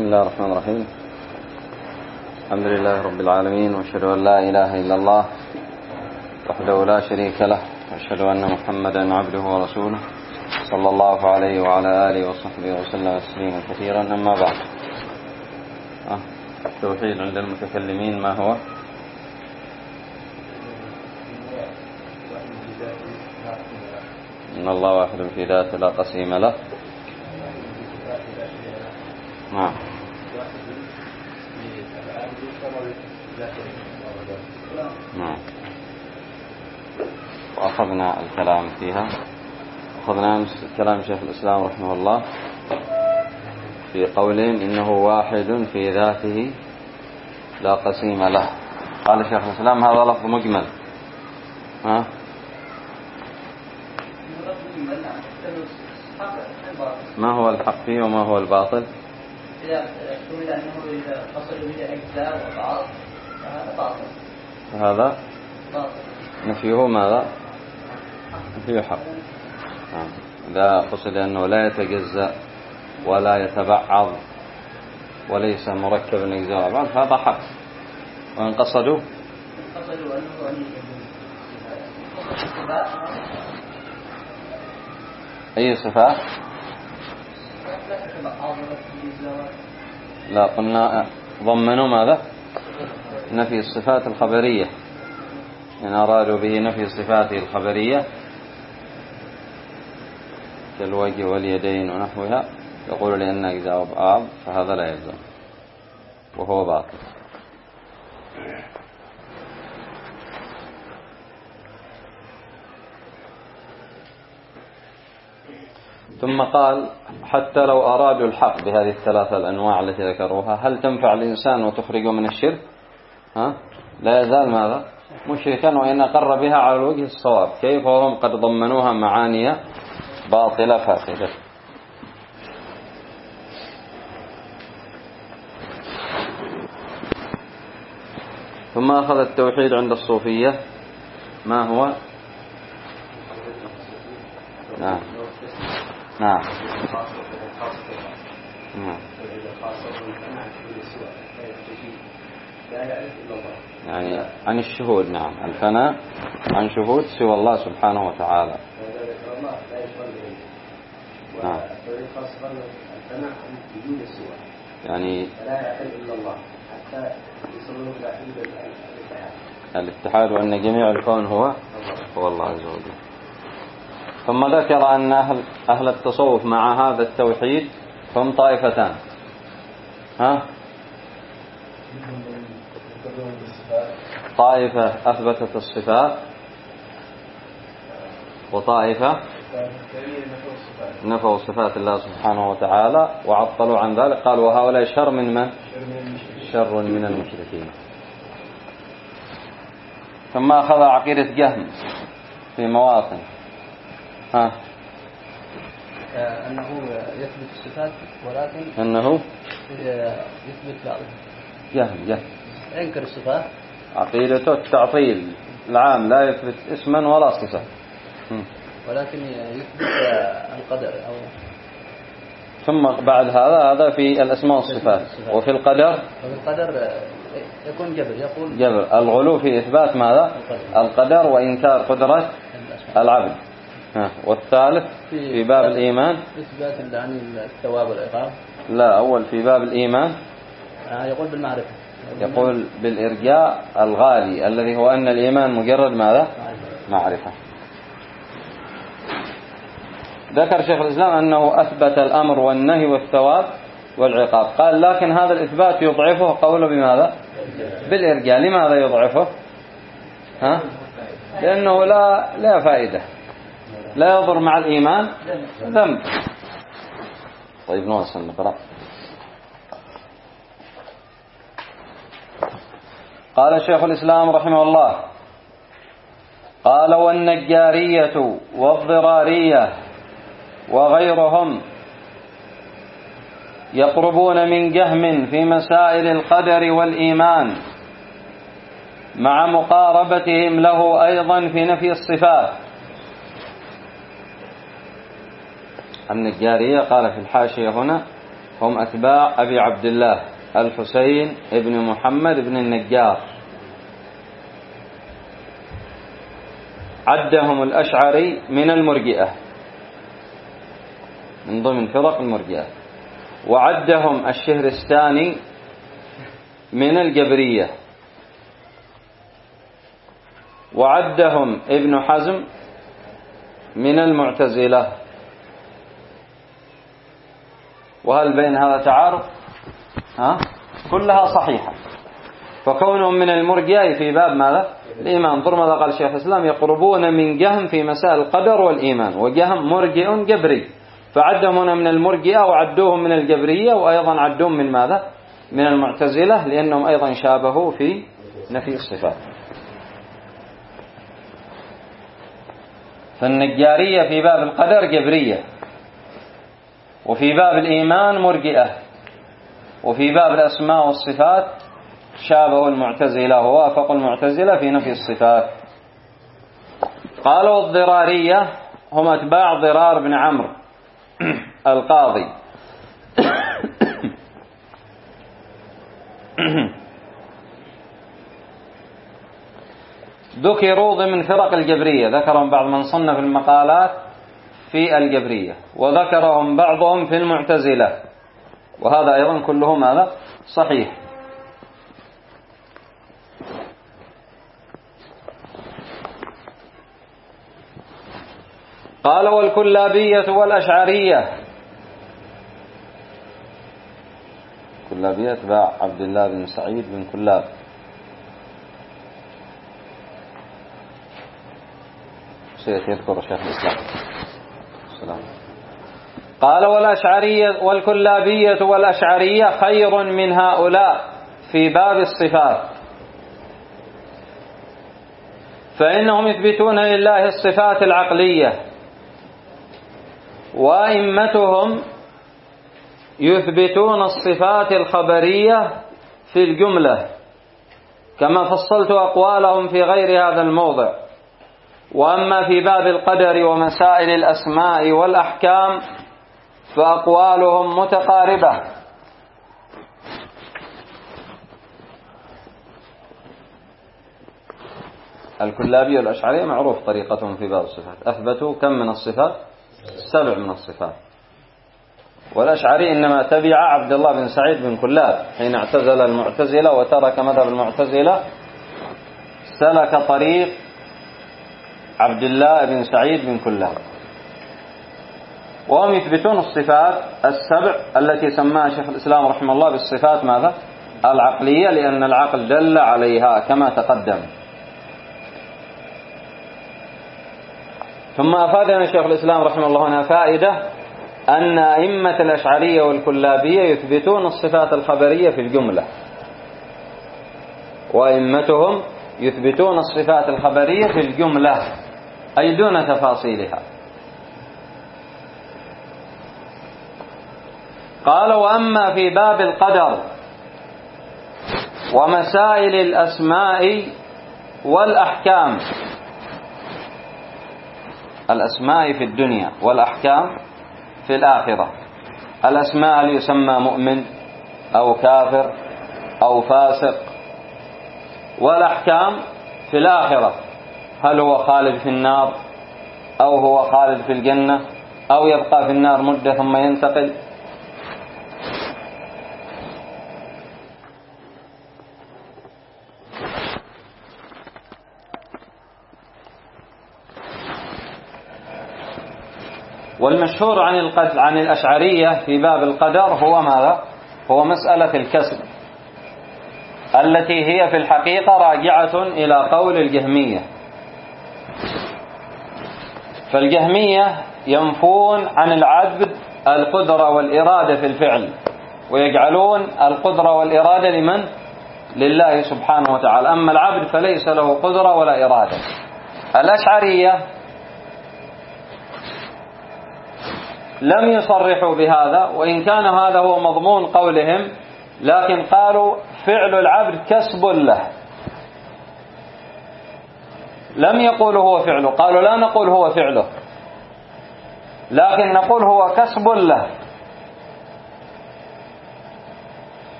بسم الله الرحمن الرحيم. الحمد لله رب العالمين، وأشهد أن لا إله إلا الله وحده لا شريك له، وأشهد أن محمدا عبده ورسوله صلى الله عليه وعلى آله وصحبه وسلم تسليما كثيرا. أما بعد، التوحيد عند المتكلمين ما هو؟ إن الله واحد في ذاته لا قسيم له. نعم. نعم. وأخذنا الكلام فيها، أخذنا كلام شيخ الإسلام رحمه الله في قولهم إنه واحد في ذاته لا قسيم له. قال شيخ الإسلام هذا لفظ مجمل. ما هو الحق فيه وما هو الباطل؟ إذا احتمل أنه إذا قصد إلى أجزاء وبعض فهذا باطل. هذا باطل. نفيه ماذا؟ نفيه حق. إذا قصد أنه لا يتجزأ ولا يتبعض وليس مركبا من أجزاء بعض هذا حق. وإن قصدوا أنه أي صفات؟ لا، قلنا ضمنوا ماذا؟ نفي الصفات الخبرية، إن أرادوا به نفي صفاته الخبرية كالوجه واليدين ونحوها يقول لأن أجزاء بعض، فهذا لا يلزم وهو باطل. ثم قال حتى لو أرادوا الحق بهذه الثلاثة الأنواع التي ذكروها هل تنفع الإنسان وتخرجه من الشرك؟ لا يزال ماذا؟ مشركا وإن أقر بها على الوجه الصواب. كيف وهم قد ضمنوها معاني باطلة فاسدة؟ ثم أخذ التوحيد عند الصوفية ما هو؟ نعم. نعم. يعني عن الشهود. نعم، الفناء عن شهود سوى الله سبحانه وتعالى. نعم. يعني الاتحاد وأن جميع الكون هو الله عز وجل. ثم ذكر أن أهل التصوف مع هذا التوحيد هم طائفتان. طائفة أثبتت الصفات، وطائفة نفوا صفات الله سبحانه وتعالى وعطلوا عن ذلك. قالوا وهؤلاء شر من من؟ شر من المشركين. ثم أخذ عقيدة جهم في مواطن. أنه يثبت الصفات ولكن أنه يثبت بعضها. جهم ينكر الصفات. عقيدته التعطيل العام، لا يثبت اسما ولا صفة، ولكن يثبت القدر أو. ثم بعد هذا في الأسماء والصفات. وفي القدر يكون جبر. يقول جبر الغلو في إثبات ماذا؟ القدر وإنكار قدرة العبد. والثالث في باب الإيمان إثبات الثواب والعقاب. لا، أول في باب الإيمان يقول بالمعرفة، يقول بالإرجاء الغالي الذي هو أن الإيمان مجرد ماذا؟ معرفة. ذكر شيخ الإسلام أنه أثبت الأمر والنهي والثواب والعقاب. قال لكن هذا الإثبات يضعفه قوله بماذا؟ بالإرجاء. لماذا يضعفه؟ لأنه لا فائدة، لا يضر مع الإيمان ذنب. طيب نواصل نقرأ. قال شيخ الإسلام رحمه الله قال والنجارية والضرارية وغيرهم يقربون من جهم في مسائل القدر والإيمان مع مقاربتهم له أيضا في نفي الصفات. النجارية قال في الحاشية هنا هم أتباع أبي عبد الله الحسين ابن محمد بن النجار. عدهم الأشعري من المرجئة، من ضمن فرق المرجئة، وعدهم الشهرستاني من الجبرية، وعدهم ابن حزم من المعتزلة. وهل بين هذا تعارض؟ كلها صحيحة. فكونهم من المرجئة في باب ماذا؟ الإيمان. ثم ماذا قال شيخ الإسلام؟ يقربون من جهم في مسائل القدر والإيمان، وجهم مرجئ جبري، فعدهم هنا من المرجئة وعدوهم من الجبرية، وأيضا عدوهم من ماذا؟ من المعتزلة، لأنهم أيضا شابهوا في نفي الصفات. فالنجارية في باب القدر جبرية، وفي باب الإيمان مرجئة، وفي باب الأسماء والصفات شابهوا المعتزلة ووافقوا المعتزلة في نفي الصفات. قالوا الضرارية هم أتباع ضرار بن عمرو القاضي. ذكروا ضمن فرق الجبرية، ذكرهم بعض من صنف المقالات في الجبرية، وذكرهم بعضهم في المعتزلة، وهذا أيضا كله ماذا؟ صحيح. قال والكلابية والأشعرية. كلابية تبع عبد الله بن سعيد بن كلاب. سيذكر شيخ الإسلام. السلام. قال والأشعرية والكلابية والأشعرية خير من هؤلاء في باب الصفات، فإنهم يثبتون لله الصفات العقلية، وأئمتهم يثبتون الصفات الخبرية في الجملة، كما فصلت أقوالهم في غير هذا الموضع. وأما في باب القدر ومسائل الأسماء والأحكام فأقوالهم متقاربة. الكلابي والأشعري معروف طريقتهم في باب الصفات، أثبتوا كم من الصفات؟ 7 من الصفات. والأشعري إنما تبع عبد الله بن سعيد بن كلاب حين اعتزل المعتزلة وترك مذهب المعتزلة، سلك طريق عبد الله بن سعيد بن كلاب. وهم يثبتون الصفات 7 التي سماها شيخ الإسلام رحمه الله بالصفات ماذا؟ العقلية، لأن العقل دل عليها كما تقدم. ثم أفادنا شيخ الإسلام رحمه الله هنا فائدة، أن أئمة الأشعرية والكلابية يثبتون الصفات الخبرية في الجملة، وأئمتهم يثبتون الصفات الخبرية في الجملة أي دون تفاصيلها. قال وأما في باب القدر ومسائل الأسماء والأحكام، الأسماء في الدنيا والأحكام في الآخرة. الأسماء هل يسمى مؤمن أو كافر أو فاسق، والأحكام في الآخرة هل هو خالد في النار أو هو خالد في الجنة أو يبقى في النار مدة ثم ينتقل. والمشهور عن الأشعرية في باب القدر هو ماذا؟ هو مسألة الكسب، التي هي في الحقيقة راجعة إلى قول الجهمية. فالجهمية ينفون عن العبد القدرة والإرادة في الفعل، ويجعلون القدرة والإرادة لمن؟ لله سبحانه وتعالى. أما العبد فليس له قدرة ولا إرادة. الأشعرية لم يصرحوا بهذا، وإن كان هذا هو مضمون قولهم، لكن قالوا فعل العبد كسب له. لم يقولوا هو فعله، قالوا لا نقول هو فعله، لكن نقول هو كسب له.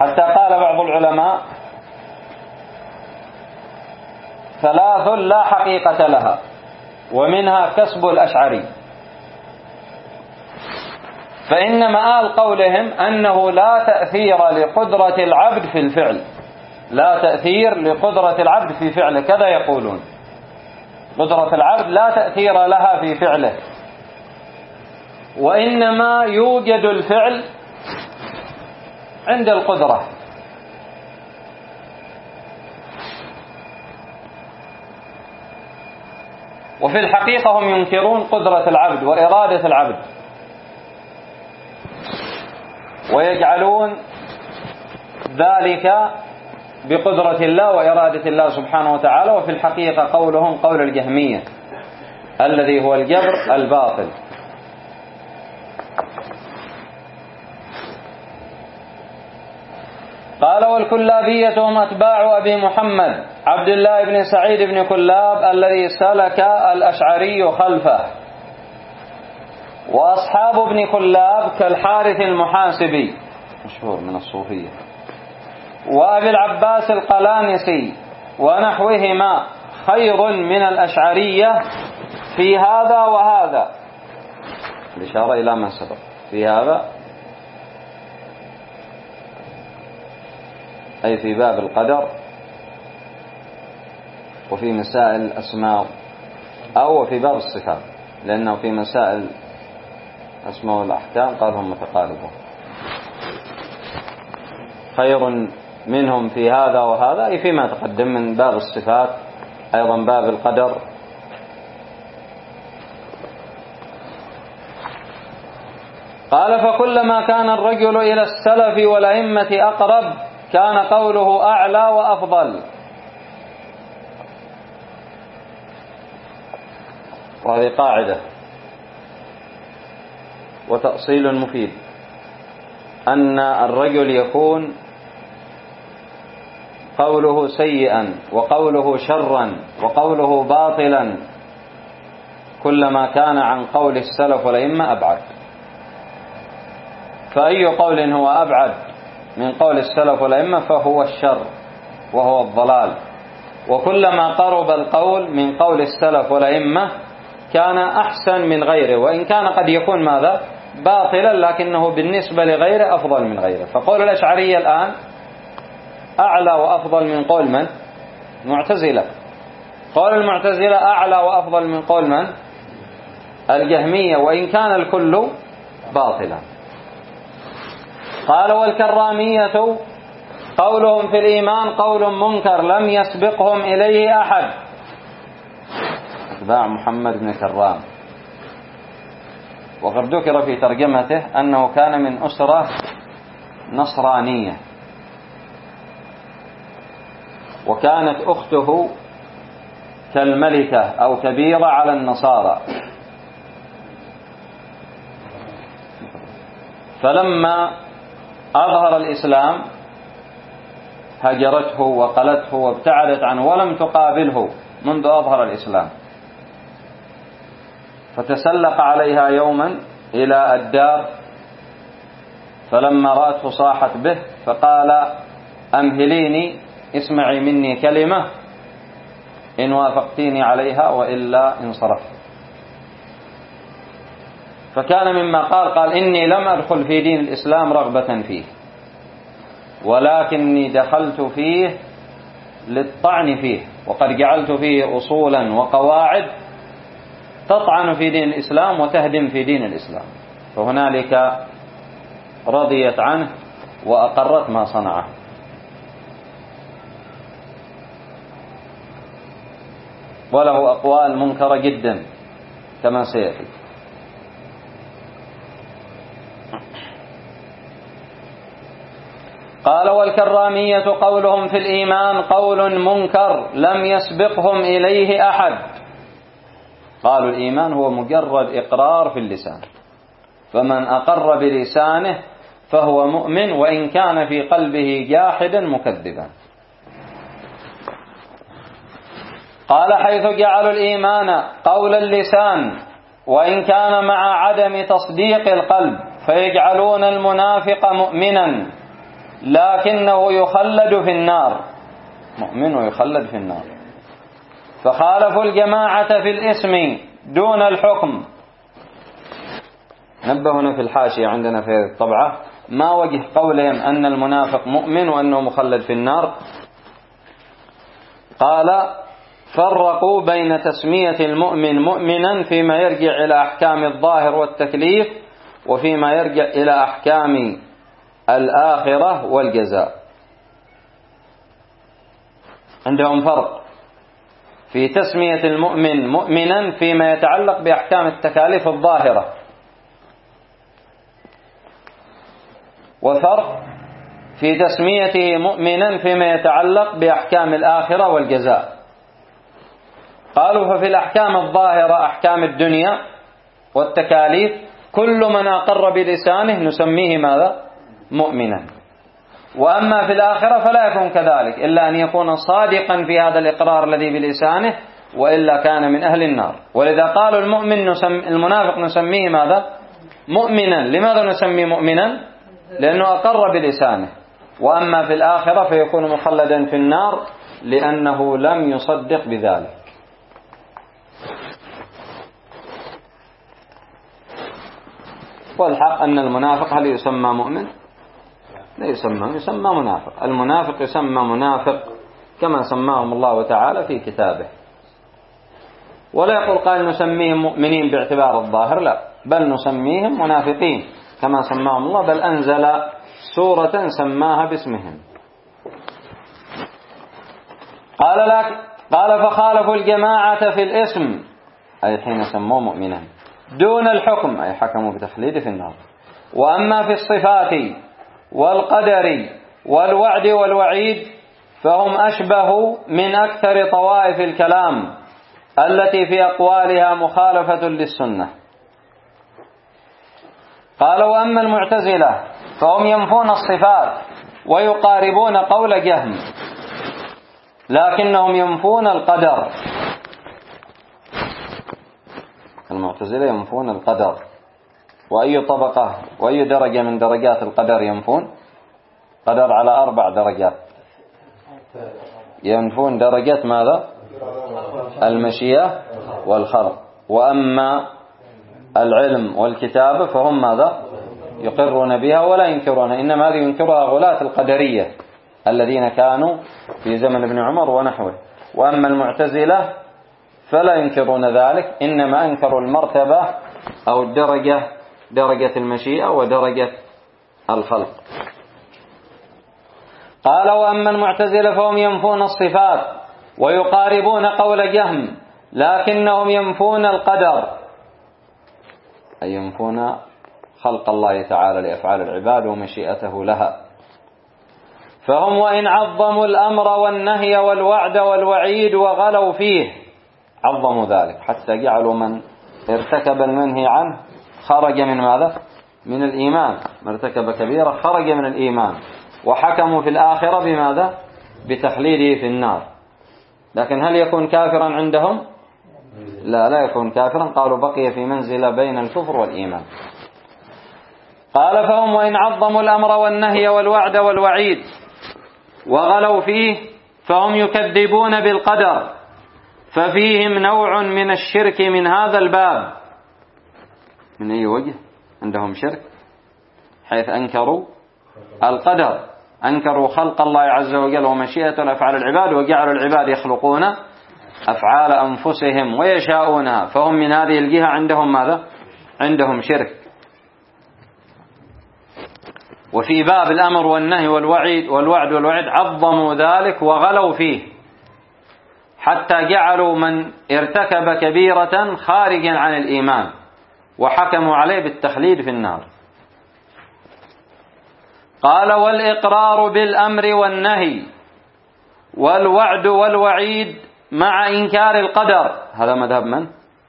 حتى قال بعض العلماء: 3 لا حقيقة لها، ومنها كسب الأشعري. فإن مآل قولهم أنه لا تأثير لقدرة العبد في الفعل، لا تأثير لقدرة العبد في فعله، كذا يقولون: قدرة العبد لا تأثير لها في فعله، وإنما يوجد الفعل عند القدرة. وفي الحقيقة هم ينكرون قدرة العبد وإرادة العبد، ويجعلون ذلك بقدرة الله وإرادة الله سبحانه وتعالى. وفي الحقيقة قولهم قول الجهمية الذي هو الجبر الباطل. قال: والكلابية هم أتباع أبي محمد عبد الله بن سعيد بن كلاب الذي سلك الأشعري خلفه، وأصحاب ابن كلاب كالحارث المحاسبي مشهور من الصوفية، وأبي العباس القلانسي ونحوهما خير من الأشعرية في هذا وهذا. الإشارة إلى ما سبق في هذا أي في باب القدر، وفي مسائل الأسماء، أو في باب الصفات، لأنه في مسائل أسماء والأحكام قال هم متقاربون. خير منهم في هذا وهذا أي فيما تقدم من باب الصفات، أيضا باب القدر. قال: فكلما كان الرجل إلى السلف والأئمة أقرب كان قوله أعلى وأفضل. وهذه قاعدة وتأصيل مفيد، أن الرجل يكون قوله سيئا وقوله شرا وقوله باطلا كلما كان عن قول السلف والأئمة أبعد. فأي قول هو أبعد من قول السلف والأئمة فهو الشر وهو الضلال. وكلما قرب القول من قول السلف والأئمة كان أحسن من غيره، وإن كان قد يكون ماذا؟ باطلا، لكنه بالنسبة لغيره أفضل من غيره. فقول الأشعرية الآن أعلى وأفضل من قول من؟ معتزلة. قول المعتزلة أعلى وأفضل من قول من؟ الجهمية، وإن كان الكل باطلا. قال: والكرامية قولهم في الإيمان قول منكر لم يسبقهم إليه أحد. أتباع محمد بن كرام، وقد ذكر في ترجمته أنه كان من أسرة نصرانية، وكانت أخته كالملكة أو كبيرة على النصارى، فلما أظهر الإسلام هجرته وقلته وابتعدت عنه ولم تقابله منذ أظهر الإسلام. فتسلق عليها يوما إلى الدار، فلما رأته صاحت به فقال: أمهليني، اسمعي مني كلمة، إن وافقتيني عليها وإلا انصرفت. فكان مما قال إني لم أدخل في دين الإسلام رغبة فيه، ولكني دخلت فيه للطعن فيه، وقد جعلت فيه أصولا وقواعد تطعن في دين الإسلام وتهدم في دين الإسلام. فهنالك رضيت عنه وأقرت ما صنعه. وله أقوال منكرة جدا كما سيأتي. قال: والكرامية قولهم في الإيمان قول منكر لم يسبقهم إليه أحد. قالوا الإيمان هو مجرد إقرار في اللسان، فمن أقر بلسانه فهو مؤمن وإن كان في قلبه جاحدا مكذبا. قال: حيث جعلوا الإيمان قول اللسان وإن كان مع عدم تصديق القلب، فيجعلون المنافق مؤمنا لكنه يخلد في النار، مؤمن ويخلد في النار. فخالفوا الجماعة في الاسم دون الحكم. نبهنا في الحاشية عندنا في الطبعة ما وجه قولهم أن المنافق مؤمن وأنه مخلد في النار. قال: فرقوا بين تسمية المؤمن مؤمنا فيما يرجع إلى أحكام الظاهر والتكليف، وفيما يرجع إلى أحكام الآخرة والجزاء. عندهم فرق في تسمية المؤمن مؤمنا فيما يتعلق بأحكام التكاليف الظاهرة، وفرق في تسميته مؤمنا فيما يتعلق بأحكام الآخرة والجزاء. قالوا: ففي الأحكام الظاهرة أحكام الدنيا والتكاليف كل من أقر بلسانه نسميه ماذا؟ مؤمنا. وأما في الآخرة فلا يكون كذلك إلا أن يكون صادقا في هذا الإقرار الذي بلسانه، وإلا كان من أهل النار. ولذا قالوا المنافق نسميه ماذا؟ مؤمنا. لماذا نسميه مؤمنا؟ لأنه أقر بلسانه. وأما في الآخرة فيكون مخلدا في النار لأنه لم يصدق بذلك. والحق أن المنافق هل يسمى مؤمن؟ لا يسمى منافق. المنافق يسمى منافق كما سماهم الله تعالى في كتابه. ولا يقول قال نسميهم مؤمنين باعتبار الظاهر، لا، بل نسميهم منافقين كما سماهم الله، بل أنزل سورة سماها باسمهم. قال: فخالفوا الجماعة في الاسم، أي حين سموه مؤمنا، دون الحكم، أي حكموا بتخليده في النار. وأما في الصفات والقدر والوعد والوعيد فهم أشبه من أكثر طوائف الكلام التي في أقوالها مخالفة للسنة. قال: وأما المعتزلة فهم ينفون الصفات ويقاربون قول جهم، لكنهم ينفون القدر. المعتزلة ينفون القدر. وأي طبقة وأي درجة من درجات القدر ينفون؟ قدر على 4 درجات. ينفون درجة ماذا؟ المشيئة والخلق. وأما العلم والكتابة فهم ماذا؟ يقرون بها ولا ينكرونها، إنما هذه ينكرها غلاة القدرية الذين كانوا في زمن ابن عمر ونحوه. وأما المعتزلة فلا ينكرون ذلك، إنما أنكروا المرتبة أو الدرجة، درجة المشيئة ودرجة الخلق. قال: وأما المعتزلة فهم ينفون الصفات ويقاربون قول جهم، لكنهم ينفون القدر، أي ينفون خلق الله تعالى لأفعال العباد ومشيئته لها. فهم وإن عظموا الأمر والنهي والوعد والوعيد وغلوا فيه، عظموا ذلك حتى جعلوا من ارتكب المنهي عنه خرج من ماذا؟ من الإيمان. من ارتكب كبيرة خرج من الإيمان. وحكموا في الآخرة بماذا؟ بتخليده في النار. لكن هل يكون كافرا عندهم؟ لا يكون كافرا. قالوا بقي في منزلة بين الكفر والإيمان. قال: فهم وإن عظموا الأمر والنهي والوعد والوعيد وغلوا فيه فهم يكذبون بالقدر، ففيهم نوع من الشرك من هذا الباب. من أي وجه عندهم شرك؟ حيث أنكروا القدر، أنكروا خلق الله عز وجل ومشيئة الأفعال العباد، وجعلوا العباد يخلقون أفعال أنفسهم ويشاءونها، فهم من هذه الجهة عندهم ماذا؟ عندهم شرك. وفي باب الأمر والنهي والوعد والوعيد عظموا ذلك وغلوا فيه حتى جعلوا من ارتكب كبيرة خارجا عن الإيمان، وحكموا عليه بالتخليد في النار. قال: والإقرار بالأمر والنهي والوعد والوعيد مع إنكار القدر، هذا مذهب من؟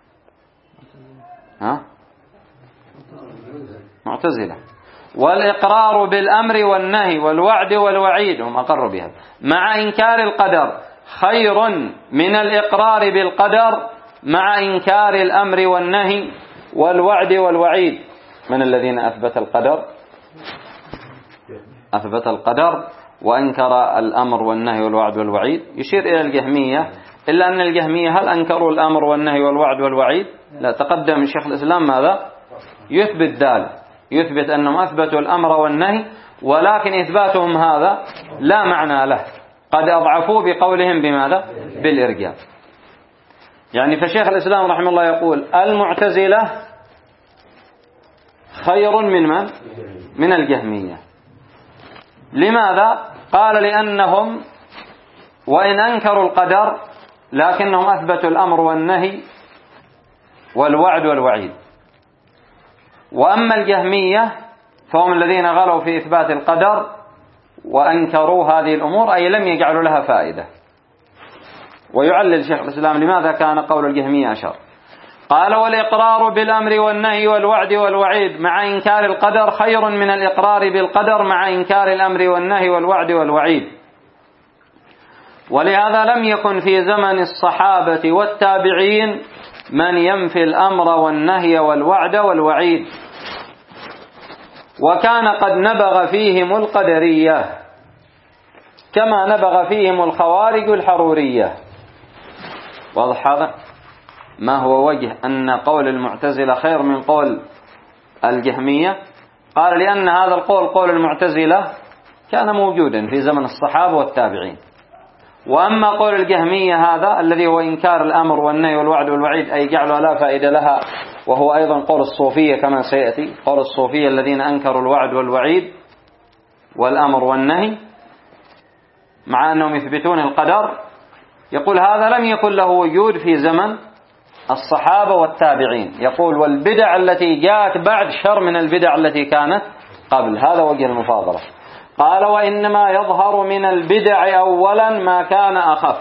معتزلة. والإقرار بالأمر والنهي والوعد والوعيد، هم أقروا بها، مع إنكار القدر خير من الإقرار بالقدر مع إنكار الأمر والنهي والوعد والوعيد. من الذين أثبت القدر؟ أثبت القدر وأنكر الأمر والنهي والوعد والوعيد. يشير إلى الجهمية، إلا أن الجهمية هل أنكروا الأمر والنهي والوعد والوعيد؟ لا، تقدم شيخ الإسلام ماذا؟ يثبت ذلك، يثبت أنهم أثبتوا الأمر والنهي، ولكن إثباتهم هذا لا معنى له، قد أضعفوا بقولهم بماذا؟ بالإرجاء. يعني فشيخ الإسلام رحمه الله يقول المعتزلة خير من من؟ من الجهمية. لماذا؟ قال لأنهم وإن أنكروا القدر لكنهم أثبتوا الأمر والنهي والوعد والوعيد. وأما الجهمية فهم الذين غلوا في إثبات القدر وأنكروا هذه الأمور، أي لم يجعلوا لها فائدة. ويعلل شيخ الإسلام لماذا كان قول الجهمية أشر. قال والإقرار بالأمر والنهي والوعد والوعيد مع إنكار القدر خير من الإقرار بالقدر مع إنكار الأمر والنهي والوعد والوعيد. ولهذا لم يكن في زمن الصحابة والتابعين من ينفي الأمر والنهي والوعد والوعيد، وكان قد نبغ فيهم القدرية كما نبغ فيهم الخوارج الحرورية. واضح هذا؟ ما هو وجه أن قول المعتزلة خير من قول الجهمية؟ قال لأن هذا القول، قول المعتزلة، كان موجودا في زمن الصحابة والتابعين. وأما قول الجهمية هذا الذي هو إنكار الأمر والنهي والوعد والوعيد، أي جعلها لا فائدة لها، وهو أيضا قول الصوفية كما سيأتي، قول الصوفية الذين أنكروا الوعد والوعيد والأمر والنهي مع أنهم يثبتون القدر. يقول هذا لم يكن له وجود في زمن الصحابة والتابعين. يقول والبدع التي جاءت بعد شر من البدع التي كانت قبل. هذا وجه المفاضلة. قال وإنما يظهر من البدع أولا ما كان أخف،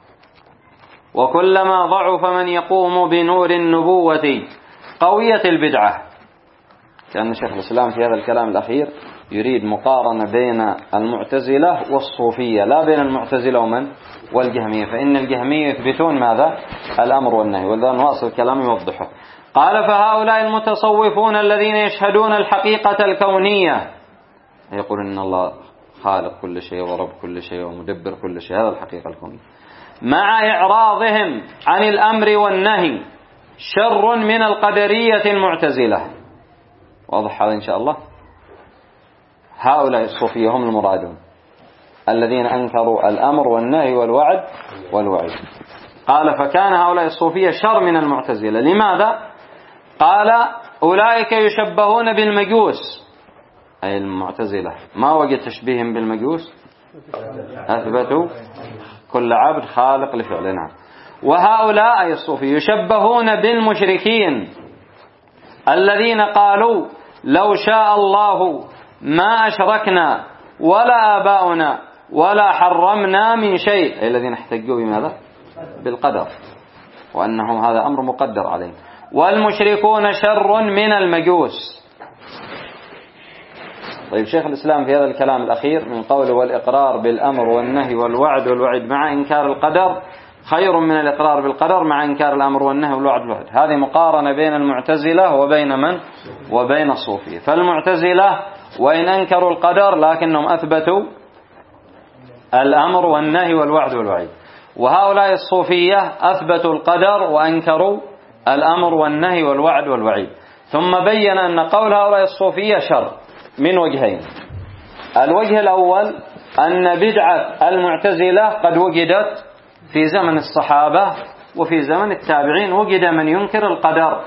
وكلما ضعف من يقوم بنور النبوة قوية البدعة. كان شيخ الإسلام في هذا الكلام الأخير يريد مقارنة بين المعتزلة والصوفية، لا بين المعتزلة ومن والجهمية، فإن الجهمية يثبتون ماذا؟ الأمر والنهي. ولذا نواصل الكلام يوضحه. قال فهؤلاء المتصوفون الذين يشهدون الحقيقة الكونية، يقول إن الله خالق كل شيء ورب كل شيء ومدبر كل شيء، هذا الحقيقة الكونية، مع إعراضهم عن الأمر والنهي شر من القدرية المعتزلة. واضح هذا إن شاء الله؟ هؤلاء الصوفية هم المرادون الذين أنكروا الأمر والنهي والوعد والوعيد. قال فكان هؤلاء الصوفية شر من المعتزلة. لماذا؟ قال أولئك يشبهون بالمجوس، أي المعتزلة ما وجد تشبيههم بالمجوس، أثبتوا كل عبد خالق لفعل. نعم. وهؤلاء الصوفي يشبهون بالمشركين الذين قالوا لو شاء الله ما أشركنا ولا آباؤنا ولا حرمنا من شيء، أي الذين احتجوا بماذا؟ بالقدر، وأنهم هذا أمر مقدر عليهم. والمشركون شر من المجوس. طيب شيخ الإسلام في هذا الكلام الأخير من قوله والإقرار بالأمر والنهي والوعد والوعيد مع إنكار القدر خير من الإقرار بالقدر مع إنكار الأمر والنهي والوعد والوعيد. هذه مقارنة بين المعتزلة وبين من؟ وبين الصوفية. فالمعتزلة وإن أنكروا القدر لكنهم أثبتوا الأمر والنهي والوعد والوعيد، وهؤلاء الصوفية أثبتوا القدر وأنكروا الأمر والنهي والوعد والوعيد. ثم بين أن قول هؤلاء الصوفية شر من وجهين. الوجه الأول أن بدعة المعتزلة قد وجدت في زمن الصحابة وفي زمن التابعين، وجد من ينكر القدر،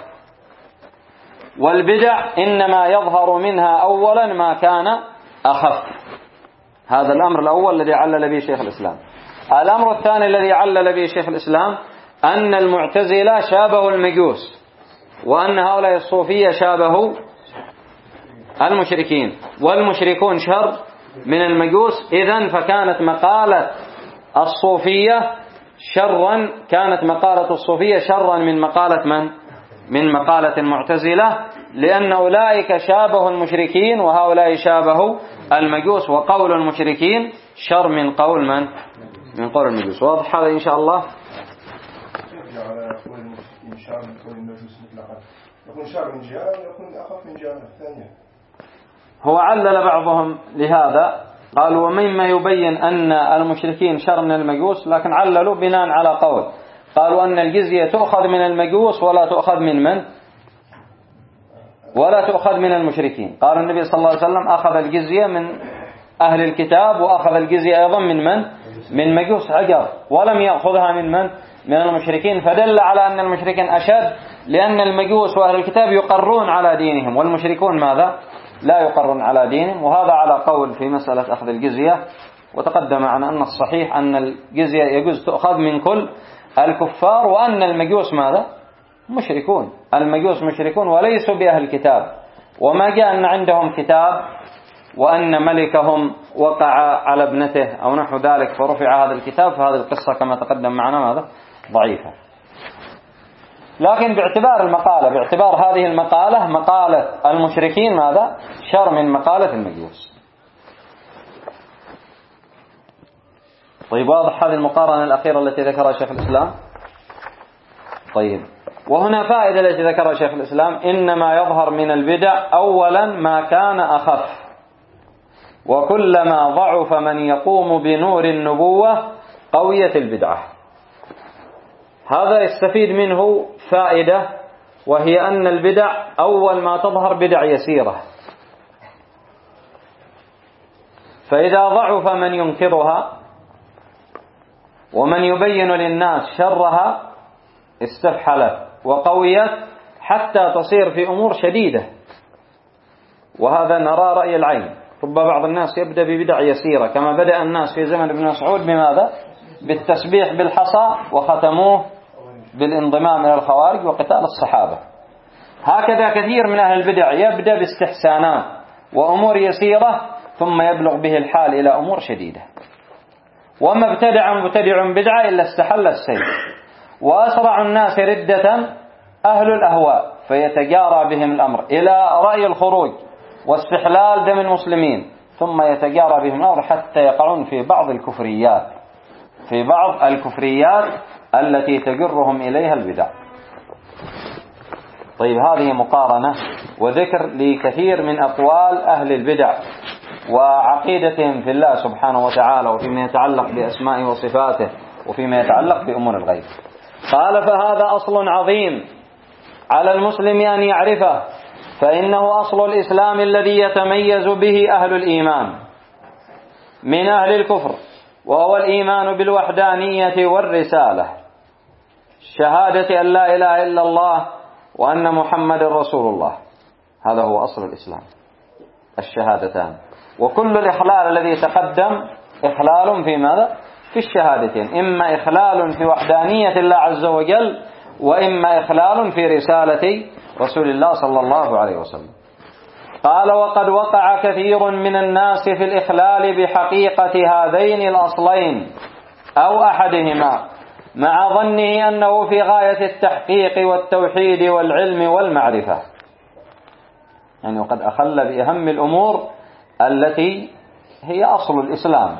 والبدع إنما يظهر منها أولا ما كان أخف. هذا الأمر الأول الذي علل به شيخ الإسلام. الأمر الثاني الذي علل به شيخ الإسلام أن المعتزلة شابهوا المجوس، وأن هؤلاء الصوفية شابهوا المشركين، والمشركون شر من المجوس. إذن فكانت مقالة الصوفية شرا، كانت مقالة الصوفية شرا من مقالة من؟ من مقالة المعتزلة، لأن أولئك شابهوا المشركين وهؤلاء شابهوا المجوس، وقول المشركين شر من قول من؟ من قول المجوس. واضح هذا إن شاء الله؟ يكون شر من جهة ويكون أخف من جهة ثانية. هو علل بعضهم لهذا، قالوا ومما يبين أن المشركين شر من المجوس، لكن عللوا بناء على قول، قالوا أن الجزية تؤخذ من المجوس ولا تؤخذ من ولا تؤخذ من المشركين. قال النبي صلى الله عليه وسلم أخذ الجزية من أهل الكتاب، وأخذ الجزية أيضا من مجوس عجر، ولم يأخذها من المشركين، فدل على أن المشركين أشد، لأن المجوس وأهل الكتاب يقرون على دينهم، والمشركون ماذا؟ لا يقرون على دينهم. وهذا على قول في مسألة أخذ الجزية. وتقدم معنا أن الصحيح أن الجزية يجوز تأخذ من كل الكفار، وأن المجوس ماذا؟ مشركون. المجوس مشركون وليسوا بأهل الكتاب، وما جاء أن عندهم كتاب وأن ملكهم وقع على ابنته أو نحو ذلك فرفع هذا الكتاب، فهذه القصة كما تقدم معنا ماذا؟ ضعيفة. لكن باعتبار هذه المقالة مقالة المشركين ماذا؟ شر من مقالة المجوس. طيب، واضح هذه المقارنة الأخيرة التي ذكرها شيخ الإسلام؟ طيب، وهنا فائدة التي ذكرها شيخ الإسلام: إنما يظهر من البدع أولا ما كان أخف، وكلما ضعف من يقوم بنور النبوة قوية البدعة. هذا يستفيد منه فائدة، وهي أن البدع أول ما تظهر بدع يسيرة، فإذا ضعف من ينكرها ومن يبين للناس شرها استفحلت وقويت حتى تصير في أمور شديدة. وهذا نرى رأي العين. رب بعض الناس يبدأ ببدع يسيرة، كما بدأ الناس في زمن ابن مسعود بماذا؟ بالتسبيح بالحصى، وختموه بالانضمام إلى الخوارج وقتال الصحابة. هكذا كثير من أهل البدع يبدأ باستحسانات وأمور يسيرة، ثم يبلغ به الحال إلى أمور شديدة. وما ابتدع مبتدع بدعة إلا استحل السيف. وأسرع الناس ردة أهل الأهواء، فيتجارى بهم الأمر إلى رأي الخروج واستحلال دم المسلمين، ثم يتجارى بهم الأمر حتى يقعون في بعض الكفريات التي تجرهم إليها البدع. طيب، هذه مقارنة وذكر لكثير من أقوال أهل البدع وعقيدتهم في الله سبحانه وتعالى، وفيما يتعلق بأسمائه وصفاته، وفيما يتعلق بأمور الغيب. قال: فهذا أصل عظيم على المسلم أن يعرفه، فإنه أصل الإسلام الذي يتميز به أهل الإيمان من أهل الكفر، وهو الإيمان بالوحدانية والرسالة، شهادة أن لا إله إلا الله وأن محمد رسول الله. هذا هو أصل الإسلام، الشهادتان. وكل الإخلال الذي تقدم إخلال في ماذا؟ في الشهادتين، إما إخلال في وحدانية الله عز وجل، وإما إخلال في رسالة رسول الله صلى الله عليه وسلم. قال: وقد وقع كثير من الناس في الإخلال بحقيقة هذين الأصلين أو أحدهما، مع ظنه أنه في غاية التحقيق والتوحيد والعلم والمعرفة. يعني وقد أخل بأهم الأمور التي هي أصل الإسلام.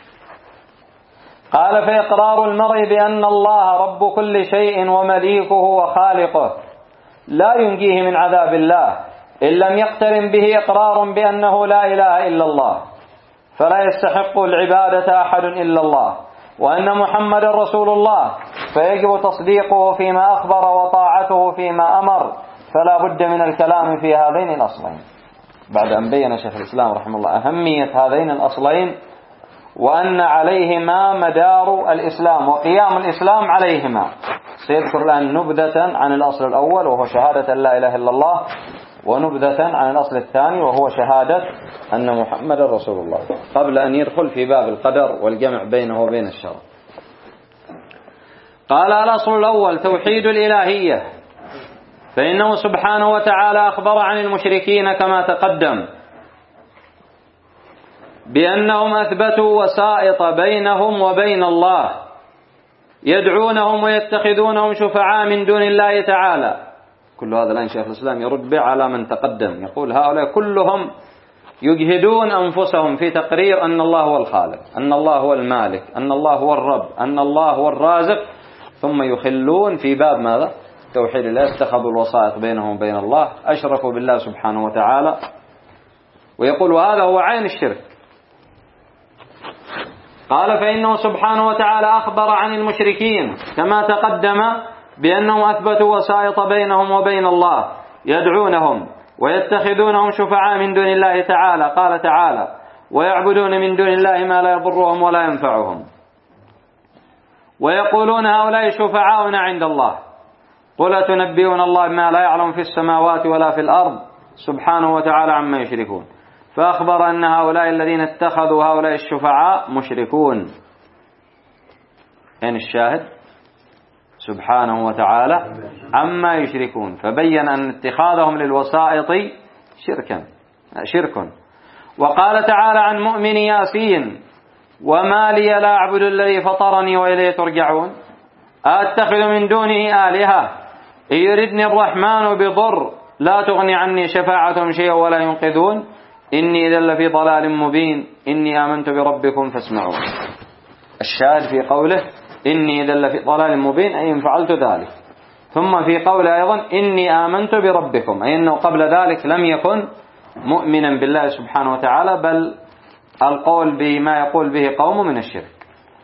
قال: فإقرار المرء بأن الله رب كل شيء ومليكه وخالقه لا ينجيه من عذاب الله إن لم يقترن به إقرار بأنه لا إله إلا الله، فلا يستحق العبادة أحد إلا الله، وأن محمد رسول الله، فيجب تصديقه فيما أخبر وطاعته فيما أمر، فلا بد من الكلام في هذين الأصلين. بعد أن بين شيخ الإسلام رحمه الله أهمية هذين الأصلين، وأن عليهما مدار الإسلام وقيام الإسلام عليهما، سيذكر الآن نبذة عن الأصل الأول وهو شهادة لا إله إلا الله، ونبذة عن الأصل الثاني وهو شهادة أن محمد رسول الله، قبل أن يدخل في باب القدر والجمع بينه وبين الشرع. قال: الأصل الأول توحيد الإلهية، فإنه سبحانه وتعالى أخبر عن المشركين كما تقدم بأنهم أثبتوا وسائط بينهم وبين الله، يدعونهم ويتخذونهم شفعاء من دون الله تعالى. كل هذا الآن شيخ الإسلام يرد به على من تقدم، يقول هؤلاء كلهم يجهدون أنفسهم في تقرير أن الله هو الخالق، أن الله هو المالك، أن الله هو الرب، أن الله هو الرازق، ثم يخلون في باب ماذا؟ توحيد الله، اتخذوا الوسائط بينهم وبين الله، أشركوا بالله سبحانه وتعالى، ويقول وهذا هو عين الشرك. قال فإنه سبحانه وتعالى أخبر عن المشركين كما تقدم بأنهم أثبتوا وسائط بينهم وبين الله يدعونهم ويتخذونهم شفعاء من دون الله تعالى. قال تعالى ويعبدون من دون الله ما لا يضرهم ولا ينفعهم ويقولون هؤلاء شفعاؤنا عند الله قل أتنبئون الله بما لا يعلم في السماوات ولا في الأرض سبحانه وتعالى عما يشركون. فأخبر أن هؤلاء الذين اتخذوا هؤلاء الشفعاء مشركون. يعني الشاهد سبحانه وتعالى عما يشركون، فبين أن اتخاذهم للوسائط شرك. وقال تعالى عن مؤمن ياسين وما لي لا أعبد الذي فطرني وإليه ترجعون أتخذ من دونه آلهة إن يردني الرحمن بضر لا تغني عني شفاعتهم شيئا ولا ينقذون إني إذا لفي ضلال مبين إني آمنت بربكم فاسمعون. الشاهد في قوله إني إذا لفي ضلال مبين أي إن فعلت ذلك، ثم في قوله أيضا إني آمنت بربكم أي أنه قبل ذلك لم يكن مؤمنا بالله سبحانه وتعالى، بل القول بما يقول به قوم من الشرك.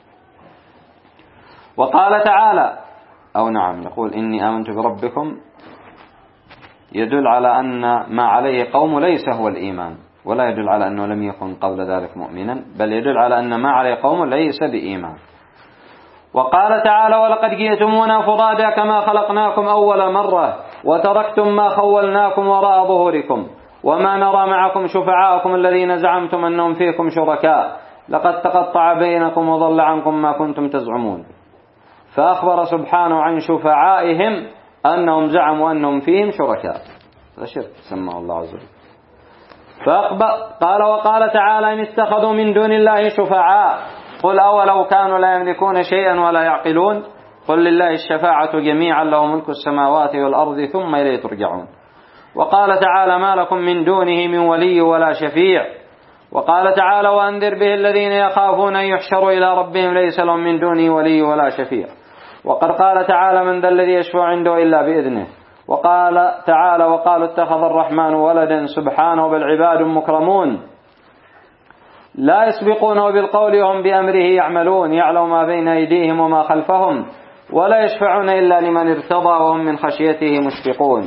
وقال تعالى يقول إني آمنت بربكم يدل على أن ما عليه قوم ليس هو الإيمان، ولا يدل على أنه لم يكن قبل ذلك مؤمنا، بل يدل على أن ما عليه قوم ليس بإيمان. وقال تعالى ولقد جئتمونا فرادا كما خلقناكم أول مرة وتركتم ما خولناكم وراء ظهوركم وما نرى معكم شفعاءكم الذين زعمتم أنهم فيكم شركاء لقد تقطع بينكم وضل عنكم ما كنتم تزعمون. فأخبر سبحانه عن شفعائهم أنهم زعموا أنهم فيهم شركاء، هذا شرك سماه الله عز وجل. قال وقال تعالى إن اتخذوا من دون الله شفعاء قل أولو كانوا لا يملكون شيئا ولا يعقلون قل لله الشفاعة جميعا له ملك السماوات والأرض ثم إليه ترجعون. وقال تعالى ما لكم من دونه من ولي ولا شفيع. وقال تعالى وأنذر به الذين يخافون أن يحشروا إلى ربهم ليس لهم من دونه ولي ولا شفيع. وقد قال تعالى من ذا الذي يشفع عنده إلا بإذنه. وقال تعالى وقالوا اتخذ الرحمن ولدا سبحانه بل عباد مكرمون لا يسبقونه بالقول وهم بأمره يعملون يعلم ما بين أيديهم وما خلفهم ولا يشفعون إلا لمن ارتضى وهم من خشيته مشفقون.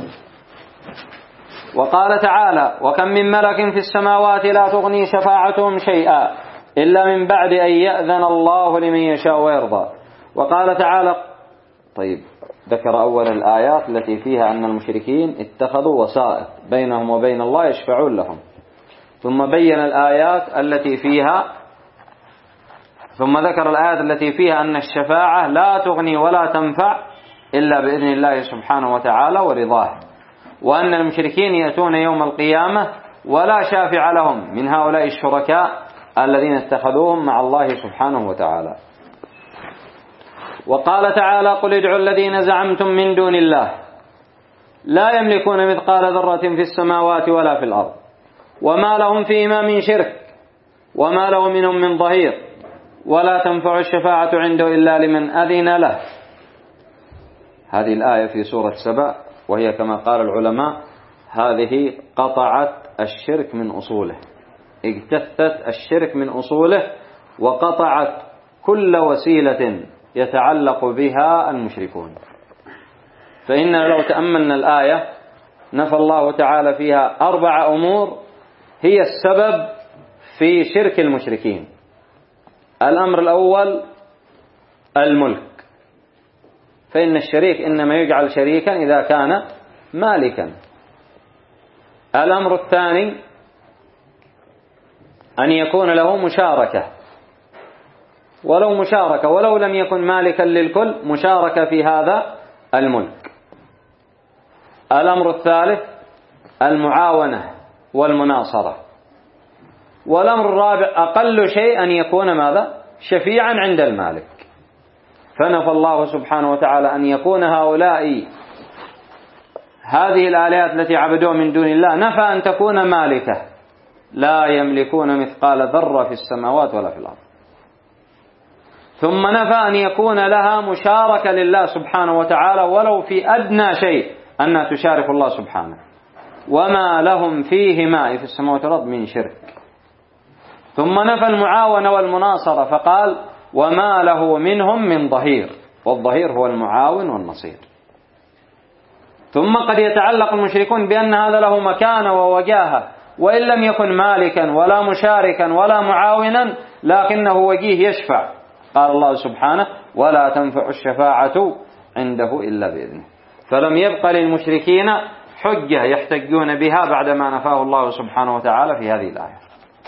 وقال تعالى وكم من ملك في السماوات لا تغني شفاعتهم شيئا إلا من بعد أن يأذن الله لمن يشاء ويرضى. وقال تعالى ذكر أول الآيات التي فيها أن المشركين اتخذوا وسائط بينهم وبين الله يشفعون لهم، ثم بين الآيات التي فيها ذكر الآيات التي فيها أن الشفاعة لا تغني ولا تنفع إلا بإذن الله سبحانه وتعالى ورضاه، وأن المشركين يأتون يوم القيامة ولا شافع لهم من هؤلاء الشركاء الذين اتخذوهم مع الله سبحانه وتعالى. وقال تعالى قل ادعوا الذين زعمتم من دون الله لا يملكون مثقال ذرة في السماوات ولا في الأرض وما لهم فيهما من شرك وما له منهم من ظهير ولا تنفع الشفاعة عنده إلا لمن أذن له. هذه الآية في سورة سبأ، وهي كما قال العلماء هذه قطعت الشرك من أصوله، اجتثت الشرك من أصوله وقطعت كل وسيلة يتعلق بها المشركون. فإن لو تأملنا الآية نفى الله تعالى فيها 4 أمور هي السبب في شرك المشركين. الأمر الأول الملك، فإن الشريك إنما يجعل شريكا إذا كان مالكا. الأمر الثاني أن يكون له مشاركة، ولو لم يكن مالكا للكل مشاركة في هذا الملك. الأمر الثالث المعاونة والمناصرة. والأمر الرابع أقل شيء أن يكون ماذا؟ شفيعا عند المالك. فنفى الله سبحانه وتعالى أن يكون هؤلاء هذه الآلهات التي عبدوها من دون الله، نفى أن تكون مالكة، لا يملكون مثقال ذرة في السماوات ولا في الأرض. ثم نفى أن يكون لها مشاركة لله سبحانه وتعالى ولو في أدنى شيء أنها تشارك الله سبحانه. وما لهم فيهما في السماوات والأرض من شرك. ثم نفى المعاونة والمناصرة فقال وما له منهم من ظهير، والظهير هو المعاون والنصير. ثم قد يتعلق المشركون بأن هذا له مكانة ووجاهة، وإن لم يكن مالكا ولا مشاركا ولا معاونا لكنه وجيه يشفع. قال الله سبحانه ولا تنفع الشفاعة عنده إلا بإذنه. فلم يبق للمشركين حجة يحتجون بها بعدما نفاه الله سبحانه وتعالى في هذه الآية.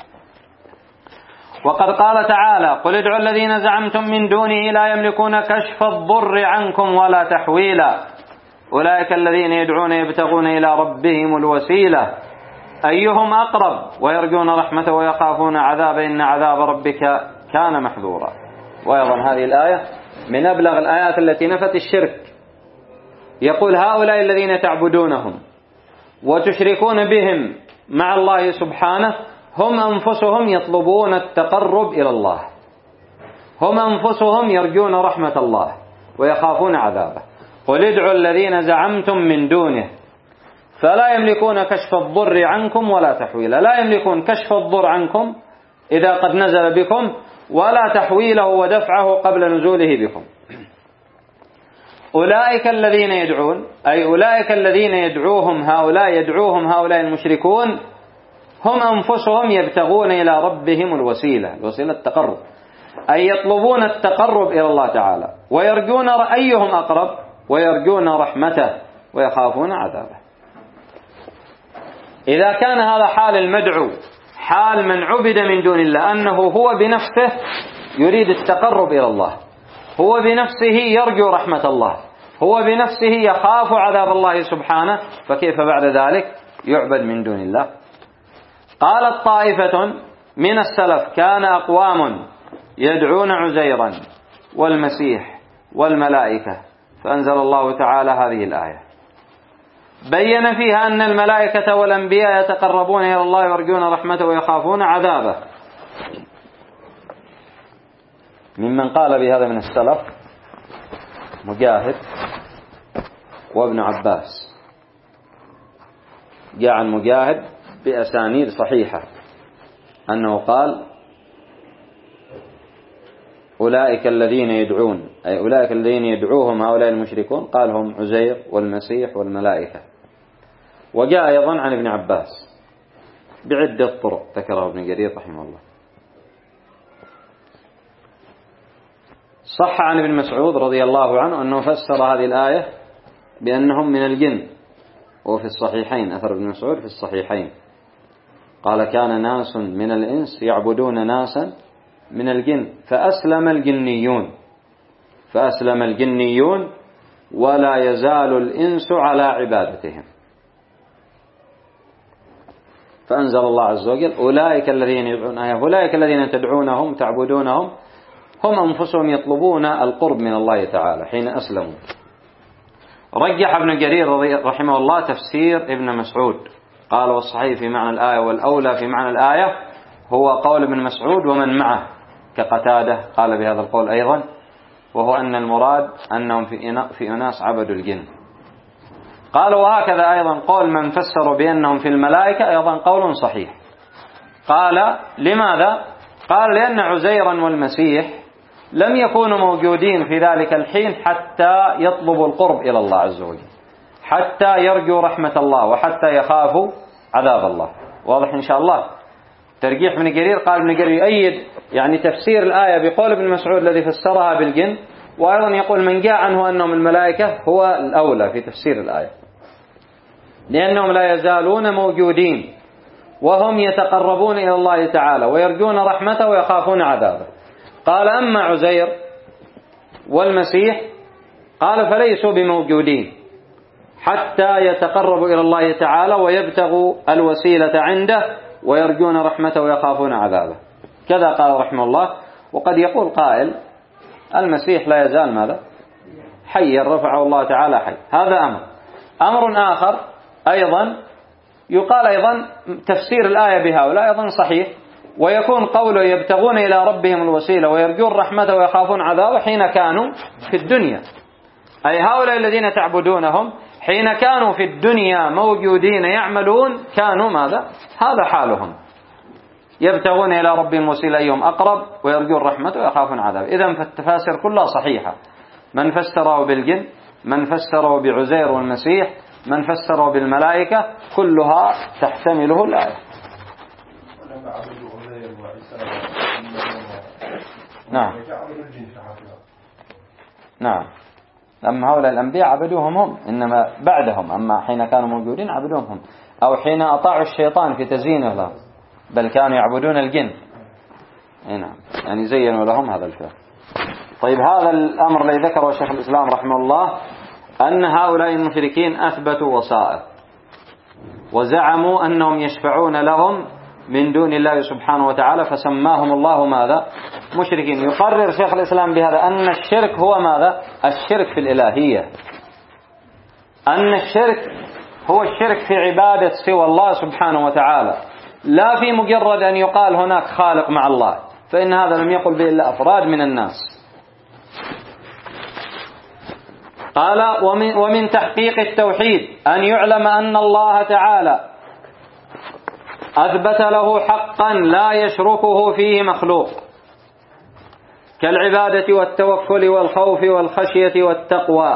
وقد قال تعالى قل ادعوا الذين زعمتم من دونه لا يملكون كشف الضر عنكم ولا تحويلا أولئك الذين يدعون يبتغون إلى ربهم الوسيلة أيهم أقرب ويرجون رحمته ويخافون عذابه إن عذاب ربك كان محذورا. وأيضا هذه الآية من أبلغ الآيات التي نفت الشرك. يقول هؤلاء الذين تعبدونهم وتشركون بهم مع الله سبحانه هم أنفسهم يطلبون التقرب إلى الله، هم أنفسهم يرجون رحمة الله ويخافون عذابه. قل ادعوا الذين زعمتم من دونه فلا يملكون كشف الضر عنكم ولا تحويله، لا يملكون كشف الضر عنكم إذا قد نزل بكم ولا تحويله ودفعه قبل نزوله بكم. أولئك الذين يدعون أي أولئك الذين يدعوهم هؤلاء المشركون هم أنفسهم يبتغون إلى ربهم الوسيلة التقرب، أي يطلبون التقرب إلى الله تعالى ويرجون أيهم أقرب ويرجون رحمته ويخافون عذابه. إذا كان هذا حال المدعو حال من عبد من دون الله أنه هو بنفسه يريد التقرب إلى الله، هو بنفسه يرجو رحمة الله، هو بنفسه يخاف عذاب الله سبحانه، فكيف بعد ذلك يعبد من دون الله؟ قالت طائفة من السلف كان أقوام يدعون عزيرا والمسيح والملائكة، فأنزل الله تعالى هذه الآية بين فيها أن الملائكة والأنبياء يتقربون إلى الله ويرجون رحمته ويخافون عذابه. ممن قال بهذا من السلف مجاهد وابن عباس، جاء عن مجاهد بأسانيد صحيحة أنه قال أولئك الذين يدعون أي أولئك الذين يدعوهم هؤلاء المشركون قال هم عزير والمسيح والملائكة. وجاء أيضا عن ابن عباس بعدة طرق ذكره ابن جرير رحمه الله. صح عن ابن مسعود رضي الله عنه أنه فسر هذه الآية بأنهم من الجن، وفي الصحيحين أثر ابن مسعود في الصحيحين قال كان ناس من الإنس يعبدون ناسا من الجن فأسلم الجنيون ولا يزال الإنس على عبادتهم. فأنزل الله عز وجل أولئك الذين يدعون أولئك الذين تدعونهم تعبدونهم هم أنفسهم يطلبون القرب من الله تعالى حين أسلموا. رجح ابن جرير رحمه الله تفسير ابن مسعود قال والصحيح في معنى الآية والأولى في معنى الآية هو قول ابن مسعود ومن معه كقتادة قال بهذا القول أيضا، وهو أن المراد أنهم في أناس عبدوا الجن. قال وهكذا أيضا قول من فسروا بأنهم في الملائكة أيضا قول صحيح. قال لماذا؟ قال لأن عزيرا والمسيح لم يكونوا موجودين في ذلك الحين حتى يطلبوا القرب إلى الله عز وجل، حتى يرجوا رحمة الله وحتى يخافوا عذاب الله. واضح إن شاء الله؟ ترجيح ابن جرير قال ابن جرير يؤيد يعني تفسير الآية بقول ابن مسعود الذي فسرها بالجن، وأيضا يقول من جاء عنه أنهم الملائكة هو الأولى في تفسير الآية، لأنهم لا يزالون موجودين وهم يتقربون إلى الله تعالى ويرجون رحمته ويخافون عذابه. قال أما عزير والمسيح قال فليسوا بموجودين حتى يتقربوا إلى الله تعالى ويبتغوا الوسيلة عنده ويرجون رحمته ويخافون عذابه. كذا قال رحمه الله. وقد يقول قائل المسيح لا يزال ماذا؟ حيا رفعه الله تعالى حي. هذا أمر آخر أيضا يقال أيضا تفسير الآية بهؤلاء أيضا صحيح، ويكون قوله يبتغون إلى ربهم الوسيلة ويرجون رحمته ويخافون عذابه حين كانوا في الدنيا، أي هؤلاء الذين تعبدونهم حين كانوا في الدنيا موجودين يعملون كانوا ماذا؟ هذا حالهم، يبتغون إلى ربهم وسيلة أيهم أقرب ويرجون رحمته ويخافون عذابه. إذن فالتفاسير كلها صحيحة، من فسره بالجن، من فسره بعزير والمسيح، من فسره بالملائكة، كلها تحتمله الآية. نعم نعم، أما هؤلاء الأنبياء عبدوهم هم، إنما بعدهم، أما حين كانوا موجودين عبدوهم هم، أو حين أطاعوا الشيطان في تزيينه لهم، بل كانوا يعبدون الجن. نعم، يعني زينوا لهم هذا الفعل. طيب، هذا الأمر الذي ذكره شيخ الإسلام رحمه الله، أن هؤلاء المشركين أثبتوا وسائط وزعموا أنهم يشفعون لهم من دون الله سبحانه وتعالى، فسماهم الله ماذا؟ مشركين. يقرر شيخ الإسلام بهذا أن الشرك هو ماذا؟ الشرك في الإلهية، أن الشرك هو الشرك في عبادة سوى الله سبحانه وتعالى، لا في مجرد أن يقال هناك خالق مع الله، فإن هذا لم يقل به إلا أفراد من الناس. قال: ومن تحقيق التوحيد أن يعلم أن الله تعالى أثبت له حقا لا يشركه فيه مخلوق، كالعبادة والتوكل والخوف والخشية والتقوى.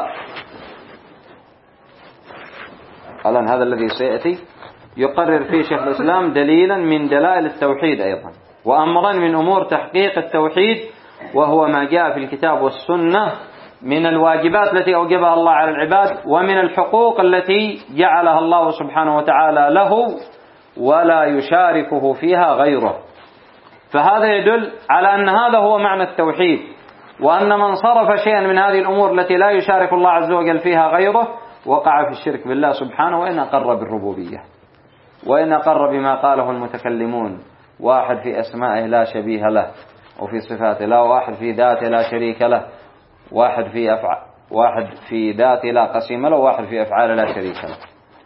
الآن هذا الذي سيأتي يقرر فيه شيخ الإسلام دليلا من دلائل التوحيد أيضا، وأمرا من أمور تحقيق التوحيد، وهو ما جاء في الكتاب والسنة من الواجبات التي أوجبها الله على العباد، ومن الحقوق التي جعلها الله سبحانه وتعالى له ولا يشاركه فيها غيره. فهذا يدل على أن هذا هو معنى التوحيد، وأن من صرف شيئا من هذه الأمور التي لا يشارك الله عز وجل فيها غيره وقع في الشرك بالله سبحانه، وإن أقر بالربوبية، وإن أقر بما قاله المتكلمون: واحد في أسمائه لا شبيه له، وفي صفاته لا، واحد في ذاته لا شريك له، واحد في ذاته لا قسيم له، واحد في أفعاله لا شريك له.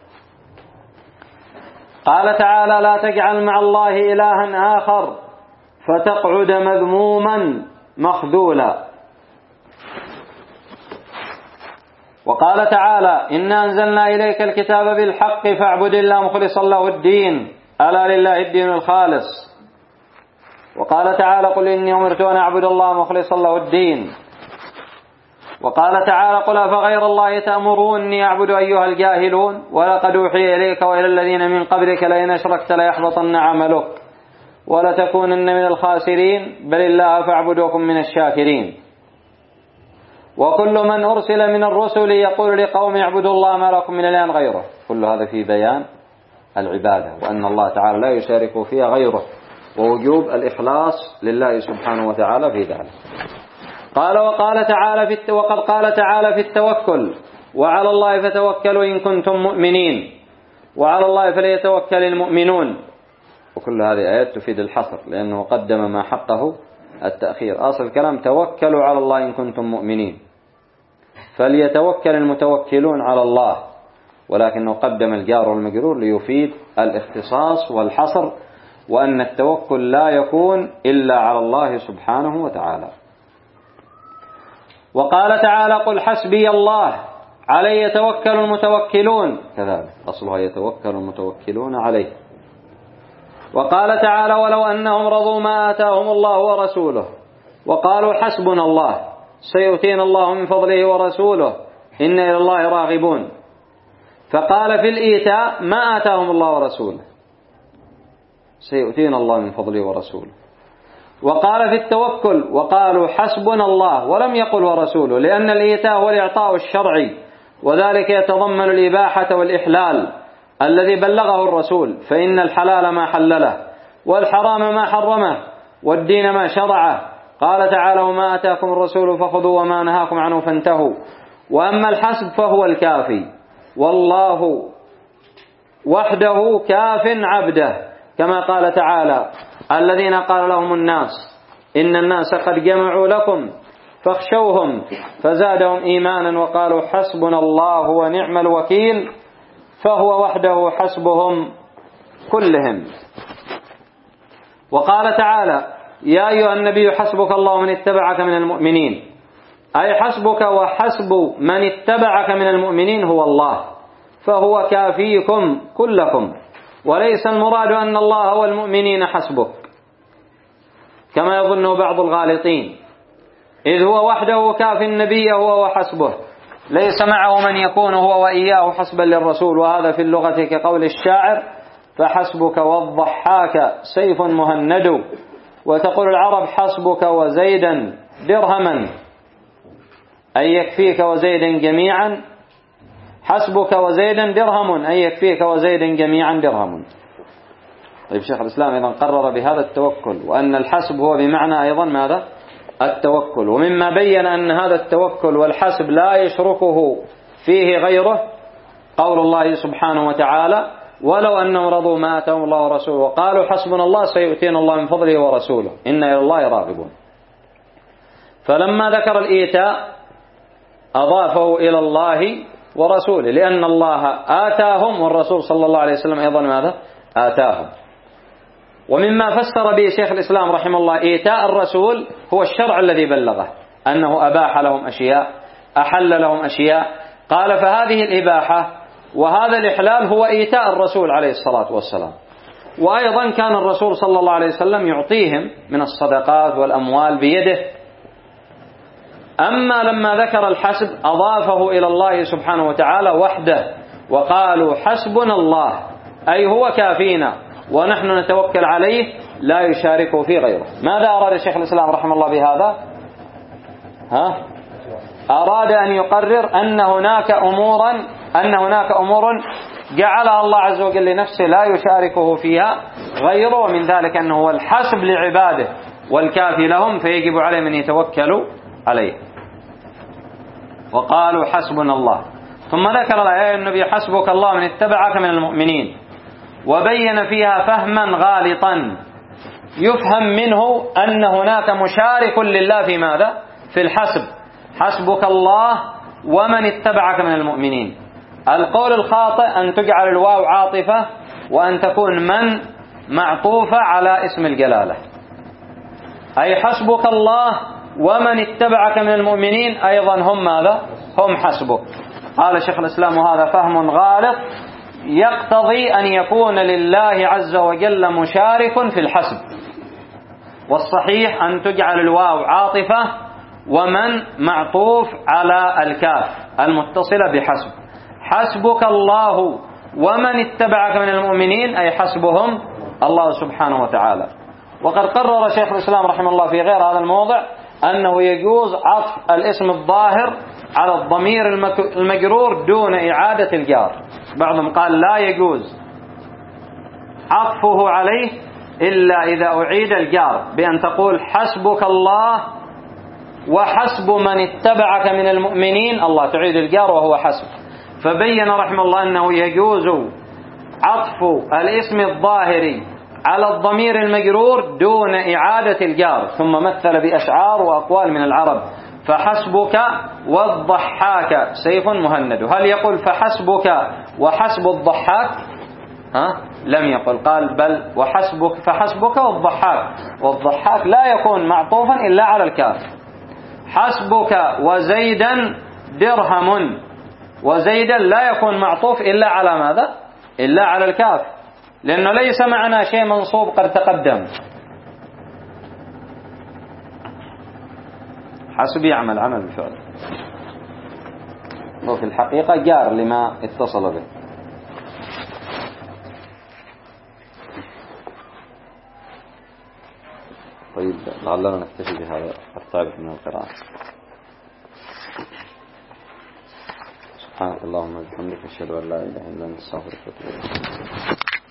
قال تعالى: لا تجعل مع الله إلها آخر فتقعد مذموما مخذولا. وقال تعالى: إنا أنزلنا إليك الكتاب بالحق فاعبد الله مخلصا له الدين ألا لله الدين الخالص. وقال تعالى: قل إني أمرت أن أعبد الله مخلصا له الدين. وقال تعالى: قل أفغير الله تأمروني أعبد أيها الجاهلون ولقد أوحي إليك وإلى الذين من قبلك لئن أشركت ليحبطن عملك ولتكونن من الخاسرين بل الله فاعبد وكن من الشاكرين. وكل من أرسل من الرسل يقول لقوم اعبدوا الله ما لكم من إله غيره. كل هذا في بيان العبادة، وأن الله تعالى لا يشارك فيها غيره، ووجوب الإخلاص لله سبحانه وتعالى في ذلك. وقد قال تعالى في التوكل: وعلى الله فتوكلوا إن كنتم مؤمنين وعلى الله فليتوكل المؤمنون. وكل هذه آيات تفيد الحصر، لأنه قدم ما حقه التأخير. أصل الكلام: توكلوا على الله إن كنتم مؤمنين، فليتوكل المتوكلون على الله، ولكنه قدم الجار والمجرور ليفيد الاختصاص والحصر، وأن التوكل لا يكون إلا على الله سبحانه وتعالى. وقال تعالى: قل حسبي الله عليه يتوكل المتوكلون. كذلك أصلها يتوكل المتوكلون عليه. وقال تعالى: ولو أنهم رضوا ما آتاهم الله ورسوله وقالوا حسبنا الله سيؤتينا الله من فضله ورسوله إنا إلى الله راغبون. فقال في الإيتاء: ما آتاهم الله ورسوله، سيؤتينا الله من فضله ورسوله. وقال في التوكل: وقالوا حسبنا الله، ولم يقل ورسوله، لأن الإيتاء هو الإعطاء الشرعي، وذلك يتضمن الإباحة والإحلال الذي بلغه الرسول، فإن الحلال ما حلله والحرام ما حرمه والدين ما شرعه. قال تعالى: وما آتاكم الرسول فخذوا وما نهاكم عنه فانتهوا. وأما الحسب فهو الكافي، والله وحده كاف عبده، كما قال تعالى: الذين قال لهم الناس إن الناس قد جمعوا لكم فاخشوهم فزادهم إيمانا وقالوا حسبنا الله ونعم الوكيل، فهو وحده حسبهم كلهم. وقال تعالى: يا أيها النبي حسبك الله من اتبعك من المؤمنين، أي حسبك وحسب من اتبعك من المؤمنين هو الله. فهو كافيكم كلكم، وليس المراد أن الله والمؤمنين حسبك كما يظنه بعض الغالطين، إذ هو وحده كاف النبي هو وحسبه، ليس معه من يكون هو وإياه حسبا للرسول. وهذا في اللغة كقول الشاعر: فحسبك والضحاك سيف مهند. وتقول العرب: حسبك وزيدا درهما، أي يكفيك وزيدا جميعا. حسبك وزيدا درهم، أي يكفيك وزيدا جميعا درهم. طيب شيخ الإسلام أيضا قرر بهذا التوكل، وأن الحسب هو بمعنى أيضا ماذا؟ التوكل. ومما بين أن هذا التوكل والحسب لا يشركه فيه غيره قول الله سبحانه وتعالى: ولو أنهم رضوا ما آتاهم الله ورسوله وقالوا حسبنا الله سيؤتينا الله من فضله ورسوله إنا إلى الله راغبون. فلما ذكر الإيتاء أضافه إلى الله ورسوله، لأن الله آتاهم والرسول صلى الله عليه وسلم أيضا ماذا؟ آتاهم. ومما فسر به شيخ الإسلام رحمه الله إيتاء الرسول هو الشرع الذي بلغه، أنه أباح لهم أشياء، أحل لهم أشياء، قال فهذه الإباحة وهذا الإحلال هو إيتاء الرسول عليه الصلاة والسلام. وأيضا كان الرسول صلى الله عليه وسلم يعطيهم من الصدقات والأموال بيده. أما لما ذكر الحسب أضافه إلى الله سبحانه وتعالى وحده، وقالوا حسبنا الله، أي هو كافينا ونحن نتوكل عليه لا يشاركه في غيره. ماذا أراد الشيخ الإسلام رحمه الله بهذا؟ أراد أن يقرر أن هناك أمور جعلها الله عز وجل لنفسه لا يشاركه فيها غيره، ومن ذلك أنه هو الحسب لعباده والكافي لهم، فيجب عليه من يتوكلوا عليه. وقالوا حسبنا الله. ثم ذكر الآية: النبي حسبك الله من اتبعك من المؤمنين، وبين فيها فهما غالطا يفهم منه أن هناك مشارك لله في ماذا؟ في الحسب. حسبك الله ومن اتبعك من المؤمنين. القول الخاطئ أن تجعل الواو عاطفة وأن تكون من معطوفة على اسم الجلالة، أي حسبك الله ومن اتبعك من المؤمنين أيضا هم ماذا؟ هم حسبك. قال شيخ الإسلام: وهذا فهم غالط يقتضي أن يكون لله عز وجل مشارك في الحسب، والصحيح أن تجعل الواو عاطفة ومن معطوف على الكاف المتصلة بحسب. حسبك الله ومن اتبعك من المؤمنين أي حسبهم الله سبحانه وتعالى. وقد قرر شيخ الإسلام رحمه الله في غير هذا الموضع أنه يجوز عطف الاسم الظاهر على الضمير المجرور دون إعادة الجار. بعضهم قال لا يجوز عطفه عليه إلا إذا أعيد الجار، بأن تقول حسبك الله وحسب من اتبعك من المؤمنين، الله تعيد الجار وهو حسب. فبين رحمه الله أنه يجوز عطف الاسم الظاهري على الضمير المجرور دون إعادة الجار، ثم مثل بأشعار وأقوال من العرب: فحسبك والضحاك سيف مهند. هل يقول فحسبك وحسب الضحاك؟ لم يقل، قال بل وحسبك فحسبك والضحاك، والضحاك لا يكون معطوفا إلا على الكاف. حسبك وزيدا درهم، وزيدا لا يكون معطوف إلا على ماذا؟ إلا على الكاف، لأنه ليس معنا شيء منصوب قد تقدم. حسب يعمل عمل بالفعل، وفي الحقيقة جار لما اتصل به. طيب لعلنا نكتفي بهذا الطابع من القراءة. سبحانك اللهم وبحمدك أشهد أن لا إله إلا أنت أستغفرك وأتوب إليك.